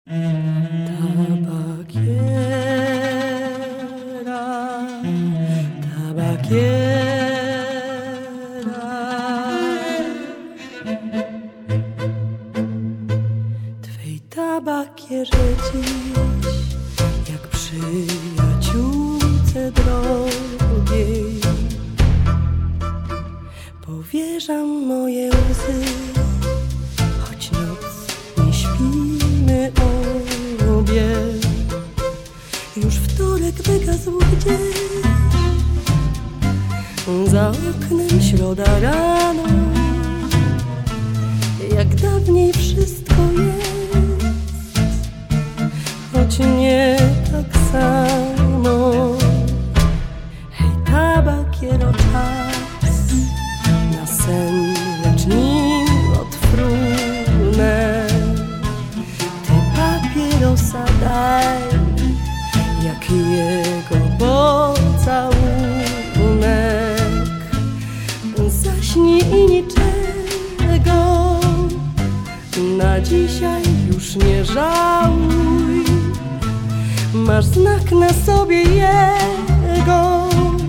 Tabakiera, tabakiera. Twej tabakierze dziś, jak przyjaciółce drogiej, powierzam moje łzy, choć noc nie śpimy obie. Już wtorek wygasł gdzieś, za oknem środa rano. Jak dawniej wszystko jest, choć nie tak samo. Hej, tabakiero, czas na sen, lecz nim odfrunę. Ty papierosa daj, jak jego pocałunek. Zaśnij i niczego na dzisiaj już nie żałuj. Masz znak na sobie jego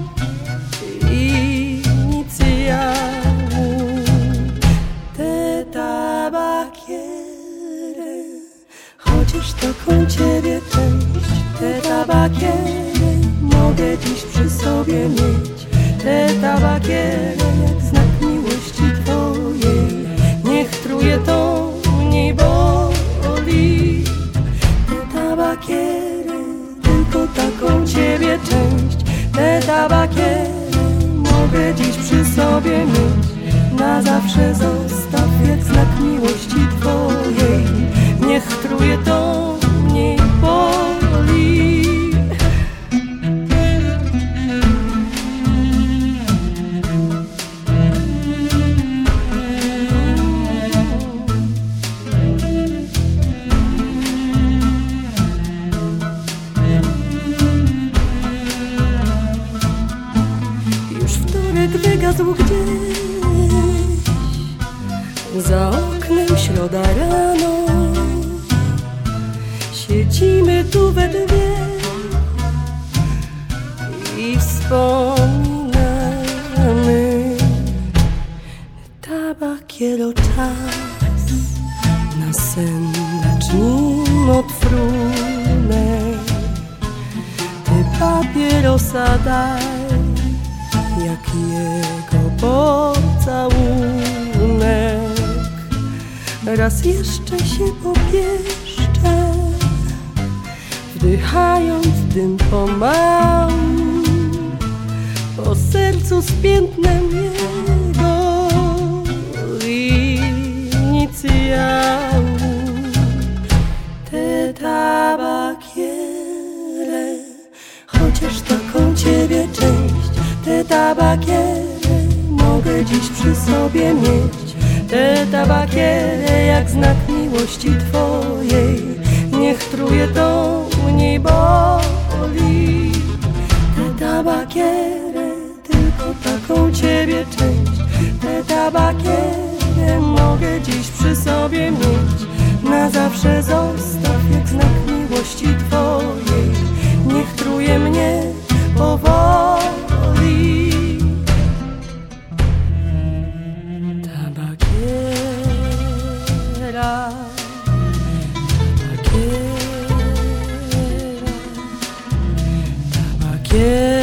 inicjały. Tę tabakierę, chociaż taką ciebie część. Tę tabakierę mogę dziś przy sobie mieć. Tę tabakierę jak znak miłości twojej. Niech truje to mniej boli. Tę tabakierę, tylko taką ciebie część. Tę tabakierę mogę dziś przy sobie mieć. Na zawsze zostaw jak znak miłości twojej. Niech truje to mniej boli. Wygasł gdzieś, za oknem środa rano. Siedzimy tu we dwie i wspominamy. Tabakiero, czas na sen, lecz nim odfrunek. Ty papierosa daj, jak jego pocałunek. Raz jeszcze się popieszczę, wdychając dym pomału, po sercu z piętnem jego inicjału. Tę tabakierę, chociaż taką ciebie część. Tę tabakierę mogę dziś przy sobie mieć. Tę tabakierę jak znak miłości twojej. Niech truje to mniej boli. Tę tabakierę, tylko taką ciebie część. Tę tabakierę mogę dziś przy sobie mieć. Na zawsze zostaw jak znak miłości twojej. Niech truje mnie powoli. Tabakiera, tabakiera, tabakiera.